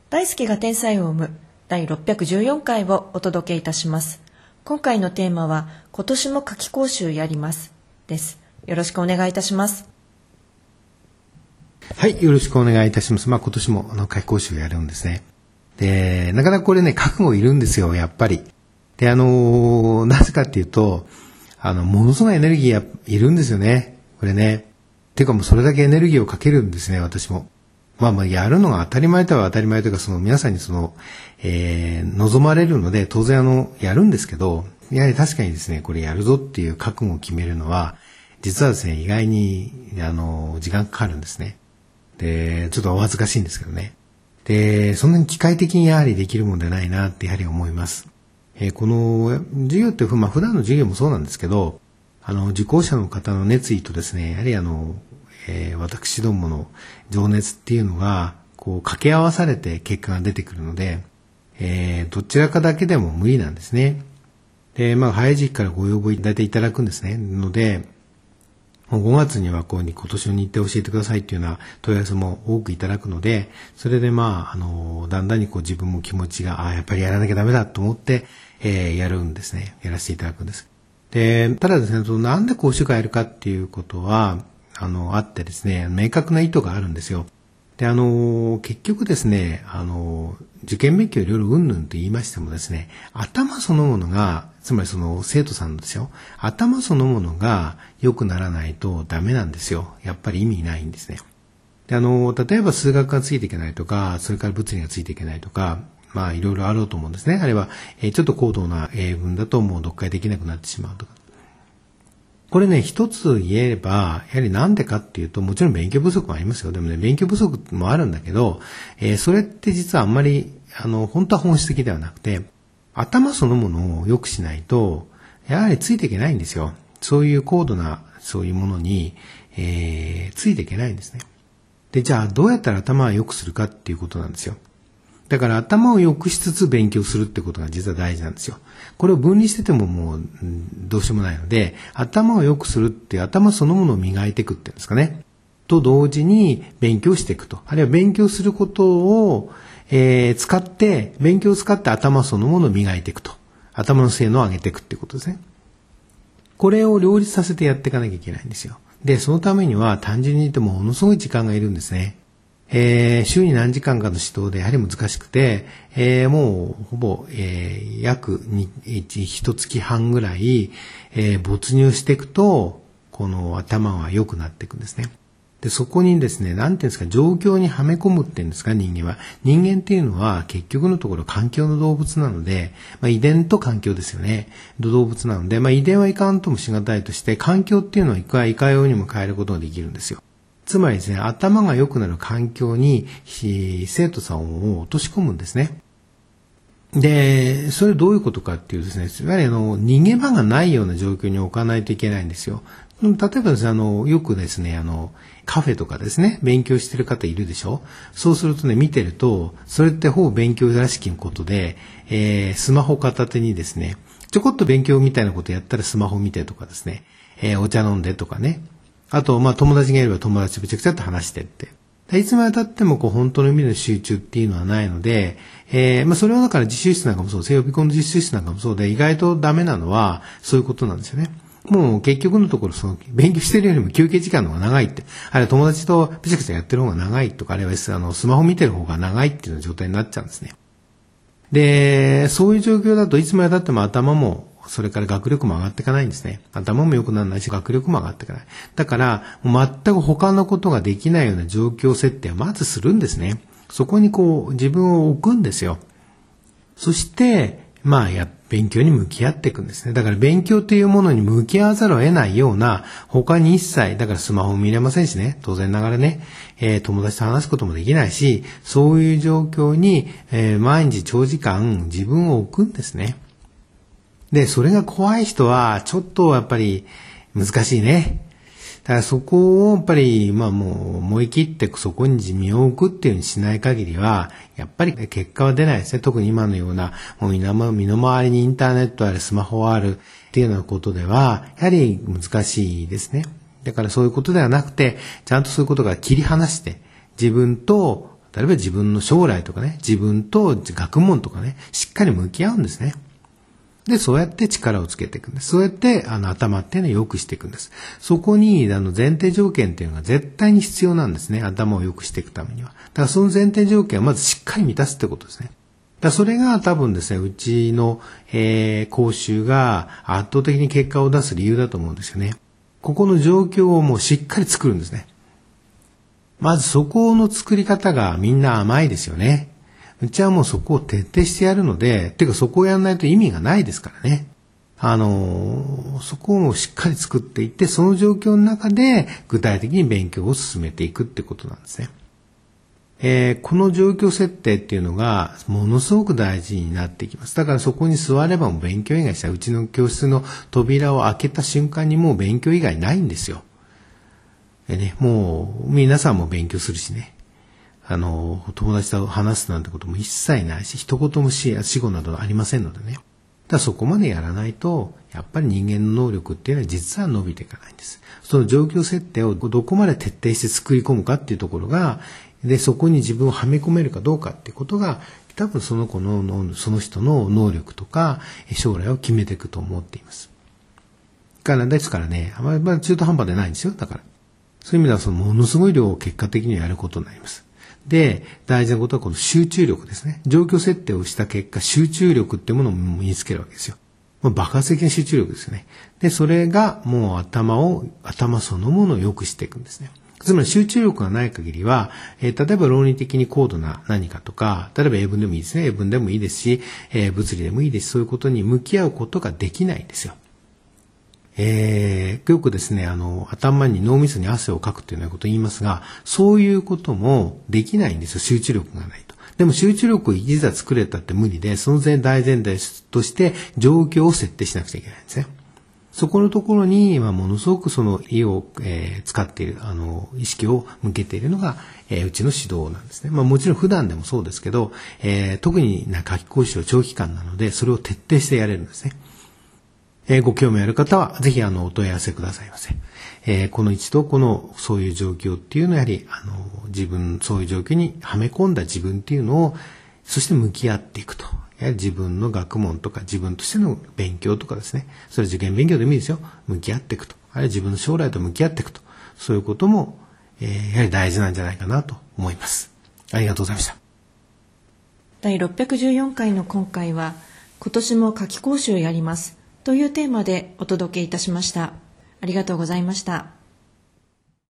大輔が天才を生む第614回をお届けいたします。今回のテーマは今年も夏期講習やりますです。よろしくお願いいたします。 はい、よろしくお願いいたします。今年も夏期講習やるんですね。で、なかなかこれね、覚悟いるんですよ、やっぱり。で、なぜかっていうと、ものすごいエネルギーいるんですよね。これね。てかもうそれだけエネルギーをかけるんですね、私も。やるのが当たり前とは当たり前というか、皆さんに望まれるので、当然やるんですけど、やはり確かにですね、これやるぞっていう覚悟を決めるのは、実はですね、意外に、時間かかるんですね。で、ちょっとお恥ずかしいんですけどね。で、そんなに機械的にやはりできるものではないなってやはり思います。この授業って普段の授業もそうなんですけど、受講者の方の熱意とですね、やはり私どもの情熱っていうのが、掛け合わされて結果が出てくるので、どちらかだけでも無理なんですね。で、早い時期からご要望いただくんですね。ので、5月には今年の日程を教えてくださいっていうような問い合わせも多くいただくので、それでだんだんに自分も気持ちが、やっぱりやらなきゃダメだと思って、やるんですね。やらせていただくんです。で、ただですね、なんで講習会やるかっていうことは、あってですね、明確な意図があるんですよ。で、結局ですね、受験勉強いろいろうんぬんと言いましてもですね、頭そのものが、つまり生徒さんですよ、頭そのものが良くならないとダメなんですよ。やっぱり意味ないんですね。で、例えば数学がついていけないとか、それから物理がついていけないとか、いろいろあろうと思うんですね。あれは、ちょっと高度な英文だともう読解できなくなってしまうとか。これね、一つ言えれば、やはりなんでかっていうと、もちろん勉強不足もありますよ。でもね、勉強不足もあるんだけど、それって実はあんまり、本当は本質的ではなくて、頭そのものを良くしないと、やはりついていけないんですよ。そういう高度な、そういうものに、ついていけないんですね。で、じゃあどうやったら頭を良くするかっていうことなんですよ。だから頭を良くしつつ勉強するってことが実は大事なんですよ。これを分離しててももうどうしようもないので、頭を良くするっていう頭そのものを磨いていくっていうんですかね。と同時に勉強していくと。あるいは勉強することを、勉強を使って頭そのものを磨いていくと。頭の性能を上げていくっていうことですね。これを両立させてやっていかなきゃいけないんですよ。で、そのためには単純に言ってものすごい時間がいるんですね。週に何時間かの指導でやはり難しくて、もうほぼ、約1月半ぐらい、没入していくと、この頭は良くなっていくんですね。で、そこにですね、なんていうんですか、状況にはめ込むっていうんですか、人間は。人間っていうのは結局のところ環境の動物なので、遺伝と環境ですよね。動物なので、遺伝はいかんともしがたいとして、環境っていうのはいかようにも変えることができるんですよ。つまりですね、頭が良くなる環境に生徒さんを落とし込むんですね。で、それどういうことかっていうですね、やはり逃げ場がないような状況に置かないといけないんですよ。例えばですね、よくですね、カフェとかですね、勉強してる方いるでしょ。そうするとね、見てると、それってほぼ勉強らしきことで、スマホ片手にですね、ちょこっと勉強みたいなことやったらスマホ見てとかですね、お茶飲んでとかね。あと、友達がいれば友達とめちゃくちゃと話してって。いつまで経っても本当の意味の集中っていうのはないので、それはだから自習室なんかもそう、西洋美コンの自習室なんかもそうで、意外とダメなのはそういうことなんですよね。もう結局のところ勉強してるよりも休憩時間の方が長いって、あるいは友達とペチャクチャやってる方が長いとか、あるいはスマホ見てる方が長いっていう状態になっちゃうんですね。で、そういう状況だといつまで経っても頭もそれから学力も上がっていかないんですね。頭も良くならないし、学力も上がっていかない。だから、全く他のことができないような状況設定をまずするんですね。そこに自分を置くんですよ。そして、勉強に向き合っていくんですね。だから勉強というものに向き合わざるを得ないような、他に一切、だからスマホも見れませんしね、当然ながらね、友達と話すこともできないし、そういう状況に、毎日長時間自分を置くんですね。で、それが怖い人は、ちょっとやっぱり難しいね。だからそこをやっぱり、もう思い切ってそこに身を置くっていうふうにしない限りは、やっぱり結果は出ないですね。特に今のような、もう身の回りにインターネットある、スマホあるっていうようなことでは、やはり難しいですね。だからそういうことではなくて、ちゃんとそういうことが切り離して、自分と例えば自分の将来とかね、自分と学問とかね、しっかり向き合うんですね。で、そうやって力をつけていくんです。そうやって、頭っていうのを良くしていくんです。そこに、前提条件っていうのが絶対に必要なんですね。頭を良くしていくためには。だからその前提条件はまずしっかり満たすってことですね。だからそれが多分ですね、うちの、講習が圧倒的に結果を出す理由だと思うんですよね。ここの状況をもうしっかり作るんですね。まずそこの作り方がみんな甘いですよね。うちはもうそこを徹底してやるので、てかそこをやらないと意味がないですからね。そこをしっかり作っていって、その状況の中で具体的に勉強を進めていくってことなんですね。この状況設定っていうのがものすごく大事になってきます。だからそこに座ればもう勉強以外したら、うちの教室の扉を開けた瞬間にもう勉強以外ないんですよ。でね、もう皆さんも勉強するしね。友達と話すなんてことも一切ないし、一言も死後などありませんのでね。だからそこまでやらないと、やっぱり人間の能力っていうのは実は伸びていかないんです。その状況設定をどこまで徹底して作り込むかっていうところが、で、そこに自分をはめ込めるかどうかっていうことが、多分その人の能力とか、将来を決めていくと思っています。ですからね、あまり中途半端でないんですよ。だから。そういう意味では、ものすごい量を結果的にやることになります。で、大事なことはこの集中力ですね。状況設定をした結果、集中力っていうものを身につけるわけですよ。爆発的な集中力ですよね。で、それがもう頭そのものを良くしていくんですね。つまり集中力がない限りは、例えば論理的に高度な何かとか、例えば英文でもいいですね。英文でもいいですし、物理でもいいですし、そういうことに向き合うことができないんですよ。よくですね、頭に脳みそに汗をかくというようなことを言いますが、そういうこともできないんですよ、集中力がないと。でも集中力をいざ作れたって無理で、その大前提として状況を設定しなくちゃいけないんですね。そこのところに、ものすごくその意を、使っている、意識を向けているのが、うちの指導なんですね。もちろん普段でもそうですけど、特に夏期講習は長期間なので、それを徹底してやれるんですね。ご興味ある方は、ぜひ、お問い合わせくださいませ。この一度、そういう状況っていうのは、やはり、そういう状況にはめ込んだ自分っていうのを、そして向き合っていくと。やはり自分の学問とか、自分としての勉強とかですね。それ受験勉強でもいいですよ。向き合っていくと。あるいは自分の将来と向き合っていくと。そういうことも、やはり大事なんじゃないかなと思います。ありがとうございました。 第614回の今回は、今年も夏期講習をやります。というテーマでお届けいたしました。ありがとうございました。